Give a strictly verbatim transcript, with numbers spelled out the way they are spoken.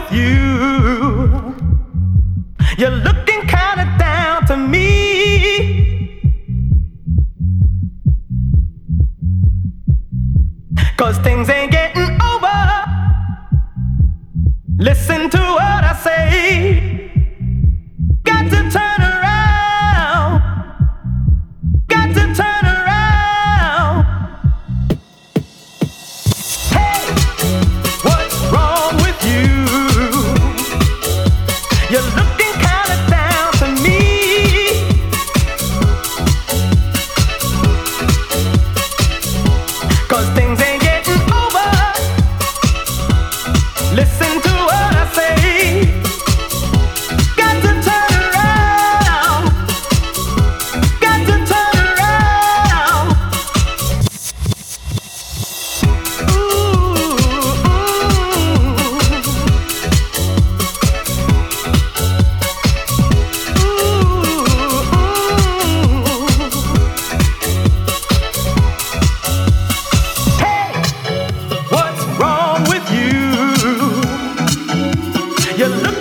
with you. You're looking kinda down to me, 'cause things ain't getting over. Listen to what I say. Got to turn around. Got to turn around. Hey, what's wrong with you? You're looking kinda down to me, 'cause things ain't getting over. Listen to what I say. Got to turn around. Got to turn around. Ooh, Hey, what's wrong with you? You look